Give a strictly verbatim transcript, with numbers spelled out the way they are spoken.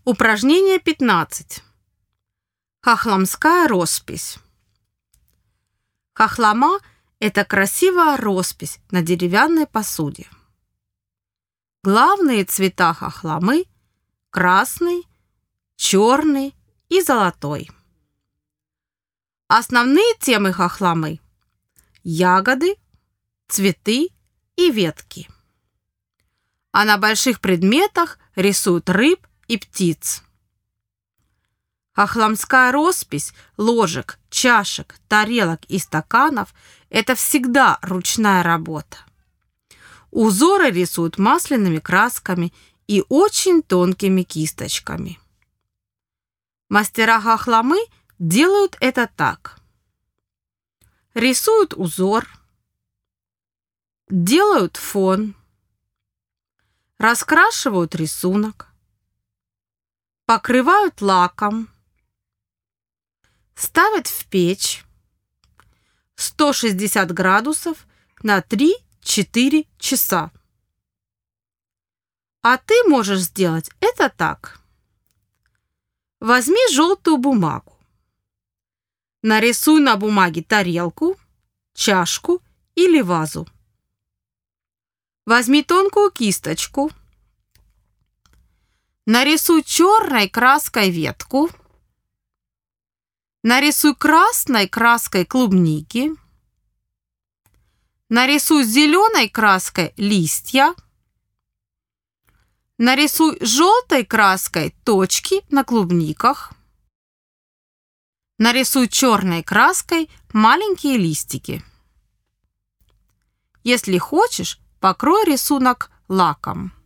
Упражнение пятнадцать. Хохломская роспись. Хохлома – это красивая роспись на деревянной посуде. Главные цвета хохломы – красный, черный и золотой. Основные темы хохломы – ягоды, цветы и ветки. А на больших предметах рисуют рыб и птиц. Хохломская роспись ложек, чашек, тарелок и стаканов – это всегда ручная работа. Узоры рисуют масляными красками и очень тонкими кисточками. Мастера хохломы делают это так. Рисуют узор, делают фон, раскрашивают рисунок, покрывают лаком, ставят в печь сто шестьдесят градусов на три-четыре часа. А ты можешь сделать это так. Возьми желтую бумагу. Нарисуй на бумаге тарелку, чашку или вазу. Возьми тонкую кисточку. Нарисуй черной краской ветку. Нарисуй красной краской клубники. Нарисуй зеленой краской листья. Нарисуй желтой краской точки на клубниках. Нарисуй черной краской маленькие листики. Если хочешь, покрой рисунок лаком.